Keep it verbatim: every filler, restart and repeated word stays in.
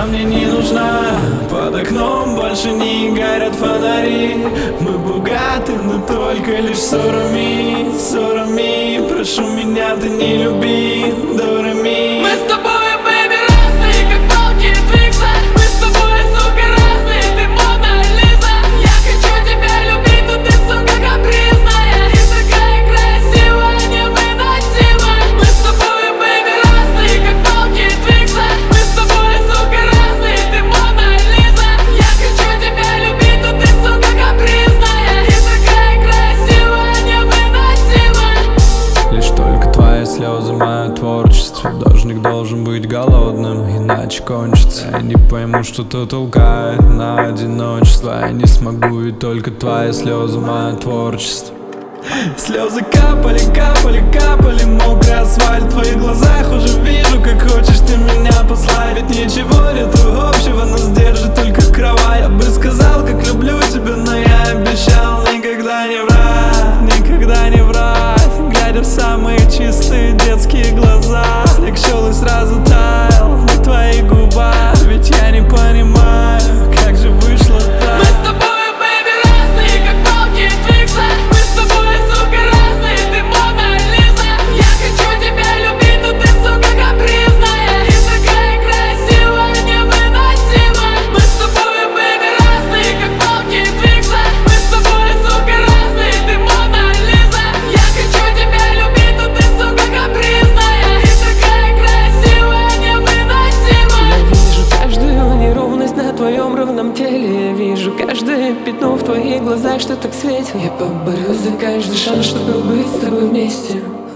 мне не нужна. Под окном больше не горят фонари. Мы богаты, но только лишь ссорами, ссорами. Прошу меня, ты не люби, дорами. Мы с тобой, бэйби, разные, как палки Твикса. Мы с тобой, сука, разные, ты Мона Лиза. Я хочу тебя любить, но ты, сука, капризная и такая красивая, невыносимая. Мы с тобой, бэйби, разные, как палки Твикса. Мы с тобой, сука, разные, ты Мона Лиза. Я хочу тебя любить, но ты, сука, капризная и такая красивая, невыносимая. Лишь только твои слезы, мое творчество. Должник должен быть голодным, иначе кончится. Я не пойму, что то толкает на одиночество. Я не смогу, ведь только твои слезы, мое творчество. Слезы капали, капали, капали, мокрый асфальт. В твоих глазах уже вижу, как хочешь ты меня послать. Ведь ничего нету общего, нас держит только кровать. Я бы сказал, как люблю тебя, но я обещал никогда не врать, никогда не врать. Глядя в самые чистые детские глаза, снег шел и сразу таял на твоих губах. Ведь я не понимаю, как же вышло так. Мы с тобой, бэйби, разные, как палки Твикса. Мы с тобой, сука, разные, ты Мона Лиза. Я хочу тебя любить, но ты, сука, капризная и такая красивая, невыносимая. Мы с тобой, бэйби, разные, как палки Твикса. Мы с тобой, сука, разные, ты Мона Лиза. Я хочу тебя любить, но ты, сука, капризная и такая красивая, невыносимая. Я вижу каждую неровность на твоем ровном теле. Я вижу каждое пятно в твоих глазах, что так светит. Я поборюсь за каждый шанс, чтобы быть с тобой вместе.